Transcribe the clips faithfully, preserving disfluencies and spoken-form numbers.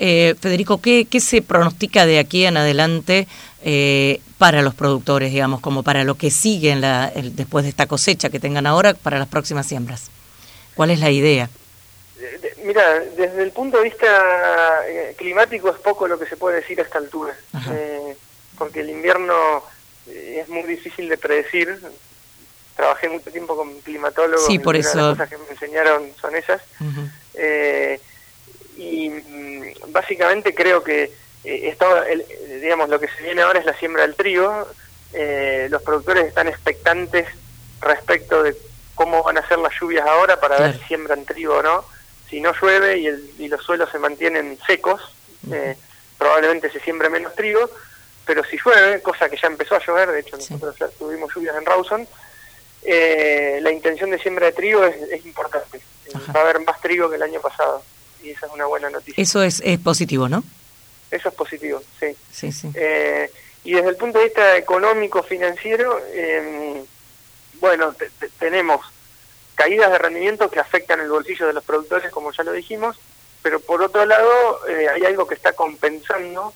Eh, Federico, ¿qué, ¿qué se pronostica de aquí en adelante eh, para los productores, digamos, como para lo que sigue en la, el, después de esta cosecha que tengan ahora para las próximas siembras? ¿Cuál es la idea? Mira, desde el punto de vista eh, climático es poco lo que se puede decir a esta altura, eh, porque el invierno eh, es muy difícil de predecir. Trabajé mucho tiempo con climatólogos, sí, por y eso. una de las cosas que me enseñaron son esas. Uh-huh. eh, y mm, básicamente creo que eh, esto, el, digamos, lo que se viene ahora es la siembra del trigo. Eh, los productores están expectantes respecto de cómo van a ser las lluvias ahora para claro. ver si siembran trigo o no. Si no llueve y, el, y los suelos se mantienen secos, uh-huh. eh, probablemente se siembre menos trigo, pero si llueve, cosa que ya empezó a llover, de hecho sí. nosotros ya tuvimos lluvias en Rawson, eh, la intención de siembra de trigo es, es importante. Ajá. Va a haber más trigo que el año pasado, y esa es una buena noticia. Eso es, es positivo, ¿no? Eso es positivo, sí. sí, sí. Eh, y desde el punto de vista económico, financiero, eh, bueno, te, te, tenemos caídas de rendimiento que afectan el bolsillo de los productores, como ya lo dijimos, pero por otro lado eh, hay algo que está compensando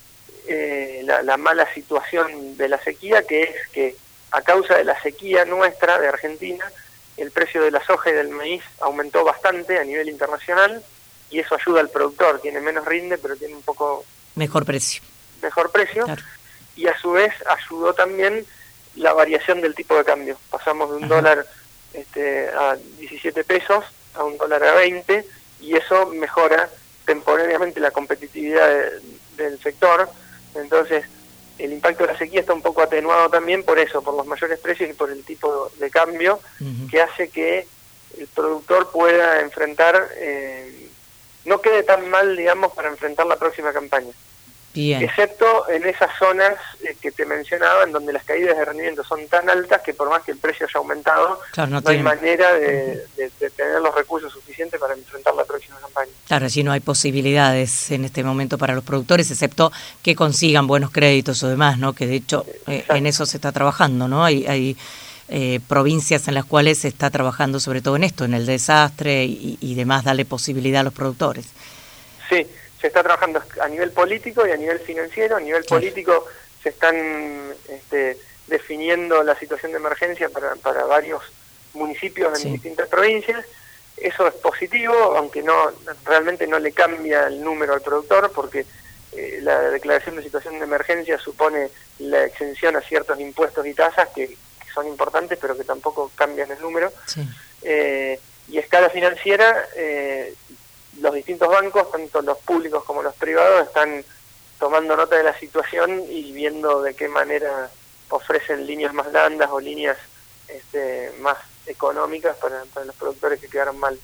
eh, la, la mala situación de la sequía, que es que a causa de la sequía nuestra, de Argentina, el precio de la soja y del maíz aumentó bastante a nivel internacional, y eso ayuda al productor, tiene menos rinde, pero tiene un poco... Mejor precio. Mejor precio, claro. Y a su vez ayudó también la variación del tipo de cambio. Pasamos de un Ajá. dólar... Este, a diecisiete pesos, a un dólar a veinte, y eso mejora temporariamente la competitividad de, del sector. Entonces el impacto de la sequía está un poco atenuado también por eso, por los mayores precios y por el tipo de cambio, uh-huh. que hace que el productor pueda enfrentar, eh, no quede tan mal, digamos, para enfrentar la próxima campaña. Bien. Excepto en esas zonas eh, que te mencionaba, en donde las caídas de rendimiento son tan altas que por más que el precio haya aumentado, claro, no, no hay tiene... manera de, de, de tener los recursos suficientes para enfrentar la próxima campaña. Claro, allí no hay posibilidades en este momento para los productores, excepto que consigan buenos créditos o demás, ¿no? Que de hecho eh, en eso se está trabajando, ¿no? Hay, hay eh, provincias en las cuales se está trabajando sobre todo en esto, en el desastre y, y demás, darle posibilidad a los productores. Sí. Se está trabajando a nivel político y a nivel financiero. A nivel claro. político se están este, definiendo la situación de emergencia para, para varios municipios en sí. distintas provincias. Eso es positivo, aunque no realmente no le cambia el número al productor, porque eh, la declaración de situación de emergencia supone la exención a ciertos impuestos y tasas que, que son importantes, pero que tampoco cambian el número. Sí. Eh, y a escala financiera... Eh, los distintos bancos, tanto los públicos como los privados, están tomando nota de la situación y viendo de qué manera ofrecen líneas más blandas o líneas este, más económicas para, para los productores que quedaron mal.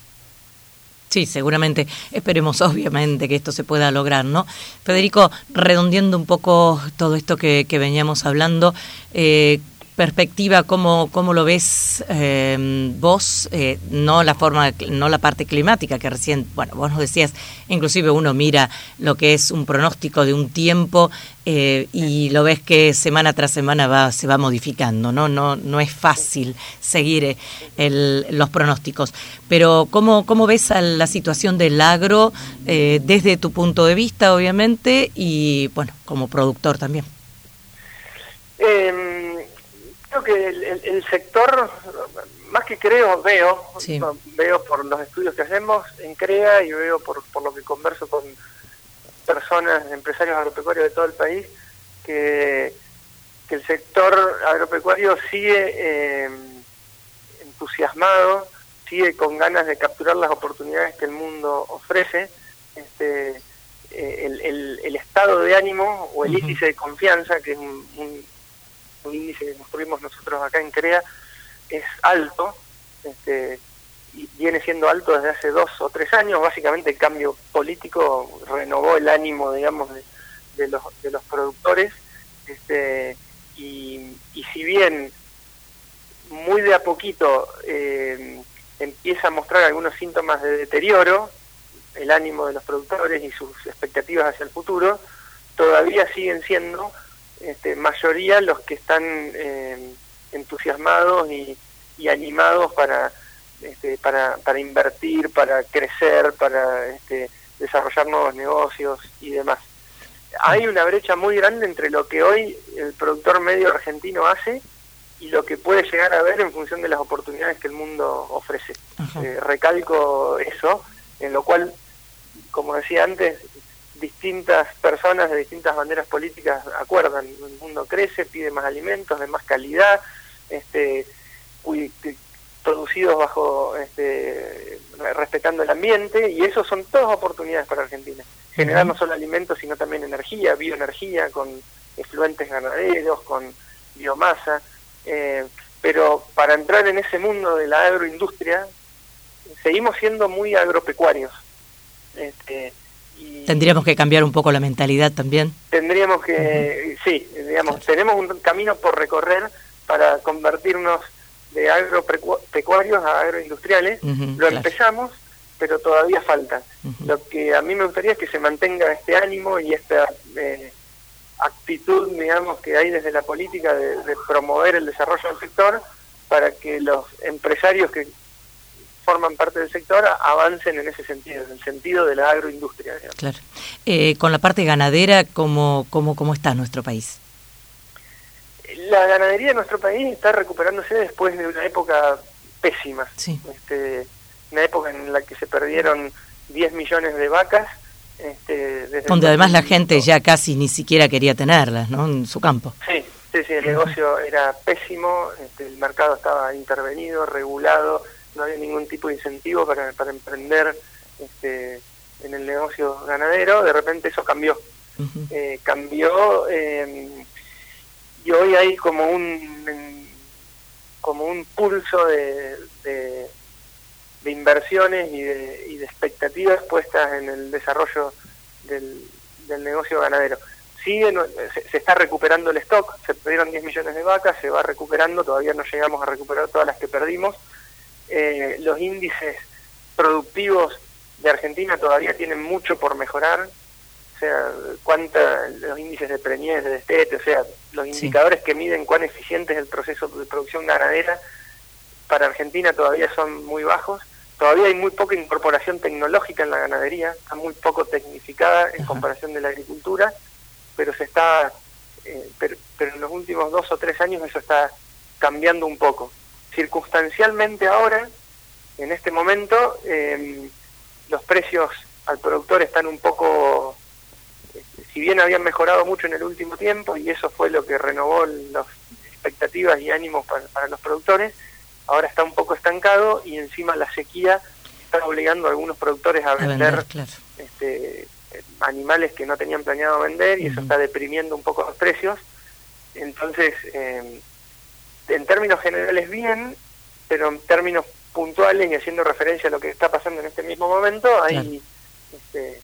Sí, seguramente. Esperemos, obviamente, que esto se pueda lograr, ¿no? Federico, redondeando un poco todo esto que, que veníamos hablando, eh, perspectiva, ¿cómo, cómo lo ves eh, vos? Eh, no la forma, no la parte climática que recién, bueno, vos nos decías, inclusive uno mira lo que es un pronóstico de un tiempo eh, y lo ves que semana tras semana va, se va modificando, ¿no? No, no es fácil seguir el, los pronósticos. Pero ¿cómo, cómo ves a la situación del agro eh, desde tu punto de vista, obviamente, y bueno, como productor también? Eh... Creo que el, el, el sector, más que creo, veo, sí. veo por los estudios que hacemos en CREA y veo por, por lo que converso con personas, empresarios agropecuarios de todo el país, que, que el sector agropecuario sigue eh, entusiasmado, sigue con ganas de capturar las oportunidades que el mundo ofrece. Este, eh, el, el, el estado de ánimo o el uh-huh. índice de confianza, que es un, un un índice que construimos nosotros acá en CREA, es alto, este, y viene siendo alto desde hace dos o tres años. Básicamente el cambio político renovó el ánimo, digamos, de, de los de los productores, este, y, y si bien muy de a poquito eh, empieza a mostrar algunos síntomas de deterioro, el ánimo de los productores y sus expectativas hacia el futuro, todavía siguen siendo Este, mayoría los que están eh, entusiasmados y, y animados para, este, para para invertir, para crecer, para este, desarrollar nuevos negocios y demás. Hay una brecha muy grande entre lo que hoy el productor medio argentino hace y lo que puede llegar a ver en función de las oportunidades que el mundo ofrece. Eh, recalco eso, en lo cual, como decía antes, distintas personas de distintas banderas políticas acuerdan. El mundo crece, pide más alimentos de más calidad, este, producidos bajo, este, respetando el ambiente, y eso son todas oportunidades para Argentina. Generar no solo alimentos, sino también energía, bioenergía, con efluentes ganaderos, con biomasa, eh, pero para entrar en ese mundo de la agroindustria, seguimos siendo muy agropecuarios. Este, y Tendríamos que cambiar un poco la mentalidad también. Tendríamos que, uh-huh. sí, digamos, claro. Tenemos un camino por recorrer para convertirnos de agropecuarios a agroindustriales. Uh-huh, Lo claro. empezamos, pero todavía falta. Uh-huh. Lo que a mí me gustaría es que se mantenga este ánimo y esta eh, actitud, digamos, que hay desde la política de, de promover el desarrollo del sector, para que los empresarios que forman parte del sector avancen en ese sentido, en el sentido de la agroindustria. Digamos. Claro. Eh, con la parte ganadera, ¿cómo, cómo, cómo está nuestro país? La ganadería de nuestro país está recuperándose después de una época pésima. Sí. Este, una época en la que se perdieron diez millones de vacas. Este, desde Donde además la gente ya casi ni siquiera quería tenerlas, ¿no? En su campo. Sí, sí, sí, el negocio era pésimo, este, el mercado estaba intervenido, regulado, no había ningún tipo de incentivo para, para emprender este, en el negocio ganadero. De repente eso cambió. Uh-huh. Eh, cambió... Eh, y hoy hay como un como un pulso de, de, de inversiones y de, y de expectativas puestas en el desarrollo del, del negocio ganadero. Sigue, se, se está recuperando el stock, se perdieron diez millones de vacas, se va recuperando, todavía no llegamos a recuperar todas las que perdimos. Eh, los índices productivos de Argentina todavía tienen mucho por mejorar. O sea, cuánta, los índices de preñez, de destete, o sea, los indicadores sí. que miden cuán eficiente es el proceso de producción ganadera, para Argentina todavía son muy bajos. Todavía hay muy poca incorporación tecnológica en la ganadería, está muy poco tecnificada en Ajá. comparación de la agricultura, pero se está, eh, pero, pero en los últimos dos o tres años eso está cambiando un poco. Circunstancialmente ahora, en este momento, eh, los precios al productor están un poco... Si bien habían mejorado mucho en el último tiempo, y eso fue lo que renovó las expectativas y ánimos para, para los productores, ahora está un poco estancado, y encima la sequía está obligando a algunos productores a, a vender, vender claro. este, animales que no tenían planeado vender, y uh-huh. eso está deprimiendo un poco los precios. Entonces, eh, en términos generales bien, pero en términos puntuales y haciendo referencia a lo que está pasando en este mismo momento, hay... Claro. Este,